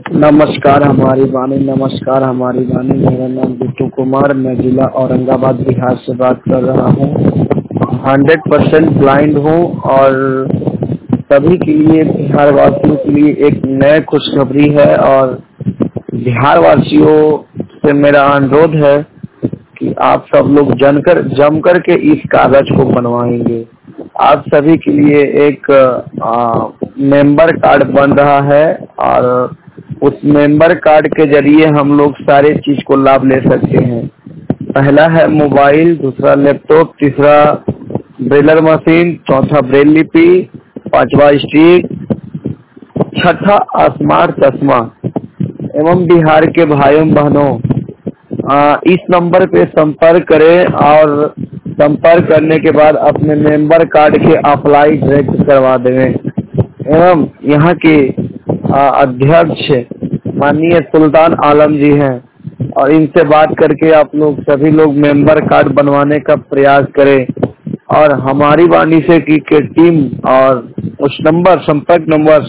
नमस्कार हमारी वाणी, नमस्कार हमारी वाणी। मेरा नाम बिट्टू कुमार, मैं जिला औरंगाबाद बिहार से बात कर रहा हूँ। 100% ब्लाइंड हूँ और सभी के लिए, बिहार वासियों के लिए एक नए खुशखबरी है। और बिहार वासियों से मेरा अनुरोध है कि आप सब लोग जम कर के इस कागज को बनवाएंगे। आप सभी के लिए एक मेंबर कार्ड बन रहा है और उस मेंबर कार्ड के जरिए हम लोग सारे चीज को लाभ ले सकते हैं। पहला है मोबाइल, दूसरा लैपटॉप, तीसरा ब्रेलर मशीन, चौथा ब्रेल लिपि, पांचवा स्टिक, छठा स्मार्ट चश्मा। एवं बिहार के भाइयों बहनों, इस नंबर पे संपर्क करें और संपर्क करने के बाद अपने मेंबर कार्ड के अप्लाई डायरेक्ट करवा देंगे। एवं यहाँ के अध्यक्ष माननीय सुल्तान आलम जी हैं और इनसे बात करके आप लोग सभी लोग मेंबर कार्ड बनवाने का प्रयास करें। और हमारी वाणी से की के टीम और उस नंबर संपर्क नंबर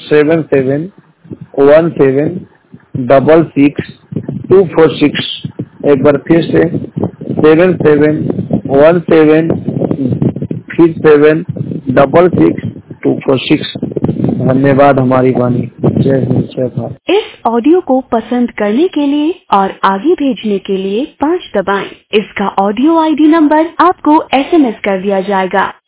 7717666246। एक बार फिर से 7717 धन्यवाद हमारी वाणी। जय हिंद, जय भारत। इस ऑडियो को पसंद करने के लिए और आगे भेजने के लिए 5 दबाएं। इसका ऑडियो आईडी नंबर आपको SMS कर दिया जाएगा।